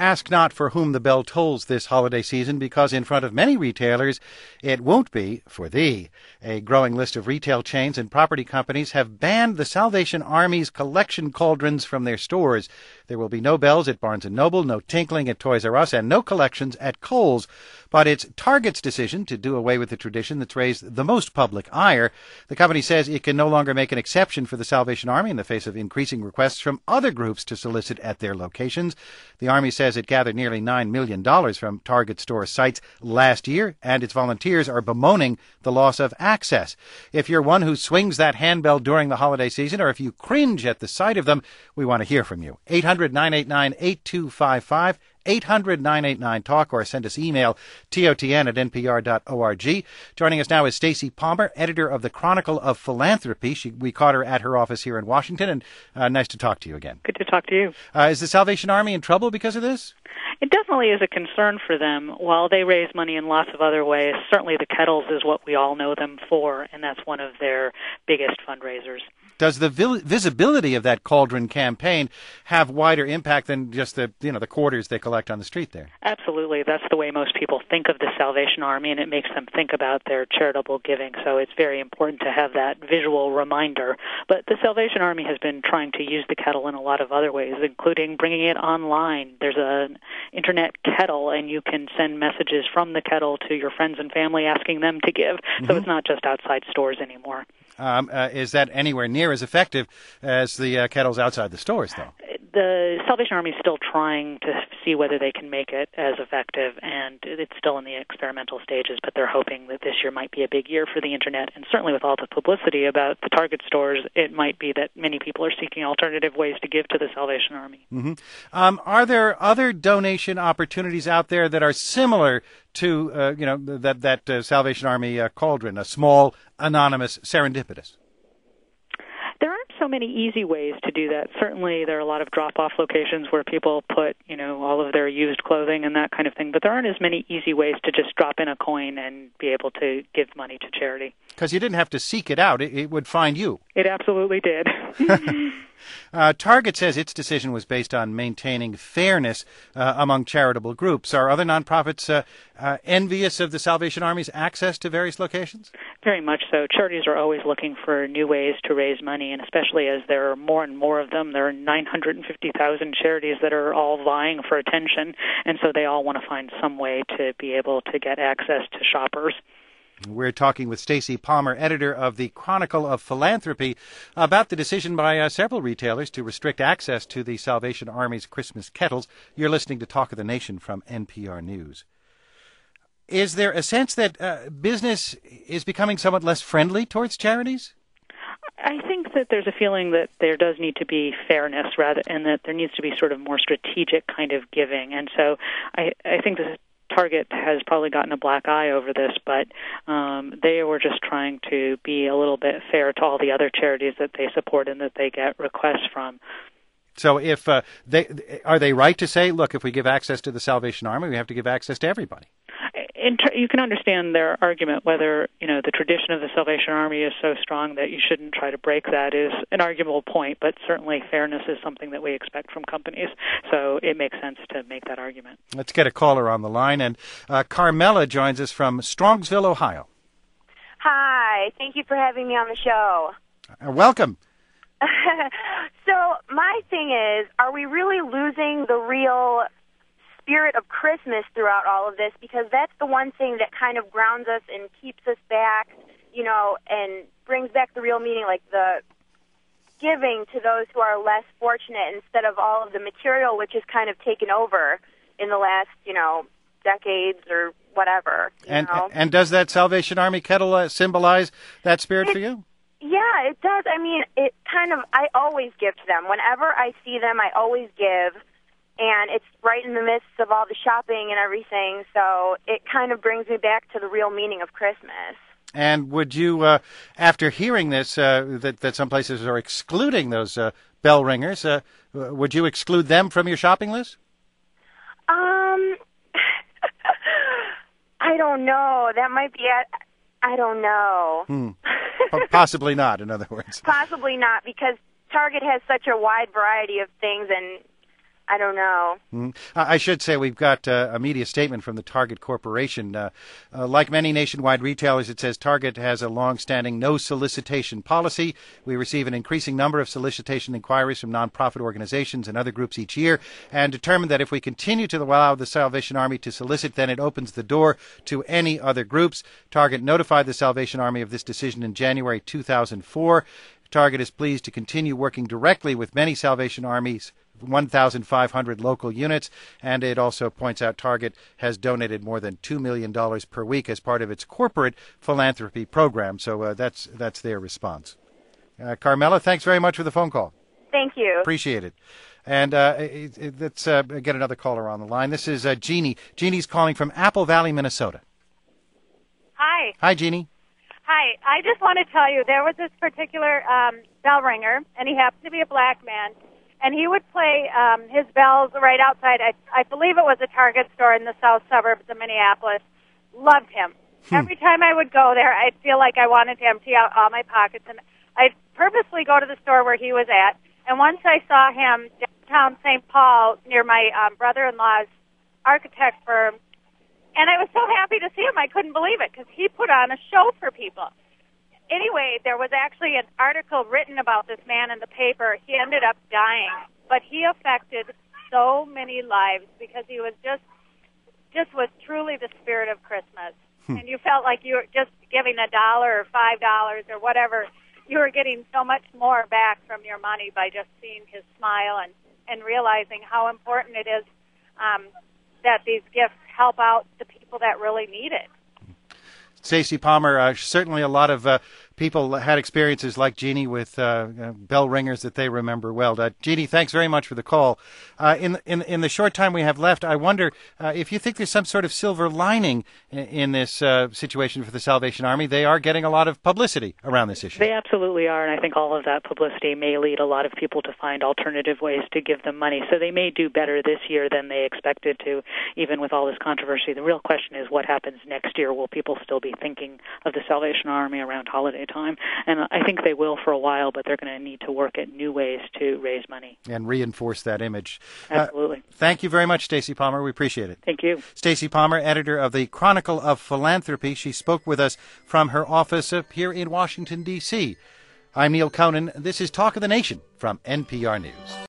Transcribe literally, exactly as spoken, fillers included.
Ask not for whom the bell tolls this holiday season, because in front of many retailers it won't be for thee. A growing list of retail chains and property companies have banned the Salvation Army's collection cauldrons from their stores. There will be no bells at Barnes and Noble, no tinkling at Toys R Us, and no collections at Kohl's. But it's Target's decision to do away with the tradition that's raised the most public ire. The company says it can no longer make an exception for the Salvation Army in the face of increasing requests from other groups to solicit at their locations. The Army says it gathered nearly nine million dollars from Target store sites last year, and its volunteers are bemoaning the loss of access. If you're one who swings that handbell during the holiday season, or if you cringe at the sight of them, we want to hear from you. eight hundred, nine eight nine, eight two five five. eight hundred, nine eight nine, talk, or send us email, totn at npr dot org. Joining us now is Stacy Palmer, editor of the Chronicle of Philanthropy. She, we caught her at her office here in Washington, and uh, nice to talk to you again. Good to talk to you. Uh, is the Salvation Army in trouble because of this? It definitely is a concern for them. While they raise money in lots of other ways, certainly the kettles is what we all know them for, and that's one of their biggest fundraisers. Does the vi- visibility of that cauldron campaign have wider impact than just the you know the quarters they collect on the street there? Absolutely. That's the way most people think of the Salvation Army, and it makes them think about their charitable giving. So it's very important to have that visual reminder. But the Salvation Army has been trying to use the kettle in a lot of other ways, including bringing it online. There's an internet kettle, and you can send messages from the kettle to your friends and family asking them to give. Mm-hmm. So it's not just outside stores anymore. Um, uh, is that anywhere near as effective as the uh, kettles outside the stores, though? The Salvation Army is still trying to see whether they can make it as effective, and it's still in the experimental stages, but they're hoping that this year might be a big year for the Internet. And certainly with all the publicity about the Target stores, it might be that many people are seeking alternative ways to give to the Salvation Army. Mm-hmm. Um, are there other donation opportunities out there that are similar to, uh, you know, that, that uh, Salvation Army uh, cauldron, a small, anonymous, serendipitous? There aren't so many easy ways to do that. Certainly there are a lot of drop-off locations where people put, you know, all of their used clothing and that kind of thing, but there aren't as many easy ways to just drop in a coin and be able to give money to charity. Because you didn't have to seek it out. It, it would find you. It absolutely did. uh, Target says its decision was based on maintaining fairness uh, among charitable groups. Are other nonprofits uh, uh, envious of the Salvation Army's access to various locations? Very much so. Charities are always looking for new ways to raise money, and especially as there are more and more of them. There are nine hundred fifty thousand charities that are all vying for attention, and so they all want to find some way to be able to get access to shoppers. We're talking with Stacy Palmer, editor of the Chronicle of Philanthropy, about the decision by uh, several retailers to restrict access to the Salvation Army's Christmas kettles. You're listening to Talk of the Nation from N P R News. Is there a sense that uh, business is becoming somewhat less friendly towards charities? I think that there's a feeling that there does need to be fairness, rather, and that there needs to be sort of more strategic kind of giving. And so I, I think this Target has probably gotten a black eye over this, but um, they were just trying to be a little bit fair to all the other charities that they support and that they get requests from. So if uh, they are they right to say, look, if we give access to the Salvation Army, we have to give access to everybody? In ter- you can understand their argument whether, you know, the tradition of the Salvation Army is so strong that you shouldn't try to break that is an arguable point, but certainly fairness is something that we expect from companies, so it makes sense to make that argument. Let's get a caller on the line, and uh, Carmela joins us from Strongsville, Ohio. Hi, thank you for having me on the show. Uh, welcome. So my thing is, are we really losing the real spirit of Christmas throughout all of this? Because that's the one thing that kind of grounds us and keeps us back, you know, and brings back the real meaning, like the giving to those who are less fortunate instead of all of the material which has kind of taken over in the last, you know, decades or whatever. You and know? and does that Salvation Army kettle uh, symbolize that spirit it, for you? Yeah, it does. I mean, it kind of, I always give to them. Whenever I see them, I always give. And it's right in the midst of all the shopping and everything, so it kind of brings me back to the real meaning of Christmas. And would you, uh, after hearing this, uh, that, that some places are excluding those uh, bell ringers, uh, would you exclude them from your shopping list? Um, I don't know. That might be it. I don't know. Hmm. Possibly not, in other words. Possibly not, because Target has such a wide variety of things, and I don't know. Mm. I should say we've got uh, a media statement from the Target Corporation. Uh, uh, like many nationwide retailers, it says Target has a long-standing no solicitation policy. We receive an increasing number of solicitation inquiries from nonprofit organizations and other groups each year, and determined that if we continue to allow the Salvation Army to solicit, then it opens the door to any other groups. Target notified the Salvation Army of this decision in January two thousand four. Target is pleased to continue working directly with many Salvation Armies, one thousand five hundred local units, and it also points out Target has donated more than two million dollars per week as part of its corporate philanthropy program. So uh, that's that's their response. Uh, Carmela, thanks very much for the phone call. Thank you. Appreciate it. And uh, it, it, let's uh, get another caller on the line. This is uh, Jeannie. Jeannie's calling from Apple Valley, Minnesota. Hi. Hi, Jeannie. Hi. I just want to tell you, there was this particular um, bell ringer, and he happened to be a black man, and he would play um, his bells right outside. I, I believe it was a Target store in the south suburbs of Minneapolis. Loved him. Hmm. Every time I would go there, I'd feel like I wanted to empty out all my pockets, and I'd purposely go to the store where he was at. And once I saw him downtown Saint Paul near my um, brother-in-law's architect firm, and I was so happy to see him, I couldn't believe it, because he put on a show for people. Anyway, there was actually an article written about this man in the paper. He ended up dying, but he affected so many lives because he was just, just was truly the spirit of Christmas. Hmm. And you felt like you were just giving a dollar or five dollars or whatever. You were getting so much more back from your money by just seeing his smile and, and realizing how important it is um, that these gifts help out the people that really need it. Stacy Palmer, uh, certainly a lot of uh, people had experiences like Jeannie with uh, uh, bell ringers that they remember well. Uh, Jeannie, thanks very much for the call. Uh, in, in in the short time we have left, I wonder uh, if you think there's some sort of silver lining in, in this uh, situation for the Salvation Army. They are getting a lot of publicity around this issue. They absolutely are, and I think all of that publicity may lead a lot of people to find alternative ways to give them money. So they may do better this year than they expected to, even with all this controversy. The real question is what happens next year. Will people still be thinking of the Salvation Army around holiday time? And I think they will for a while, but they're going to need to work at new ways to raise money. And reinforce that image. Absolutely. Uh, thank you very much, Stacy Palmer. We appreciate it. Thank you. Stacy Palmer, editor of the Chronicle of Philanthropy. She spoke with us from her office up here in Washington, D C I'm Neil Conan. This is Talk of the Nation from N P R News.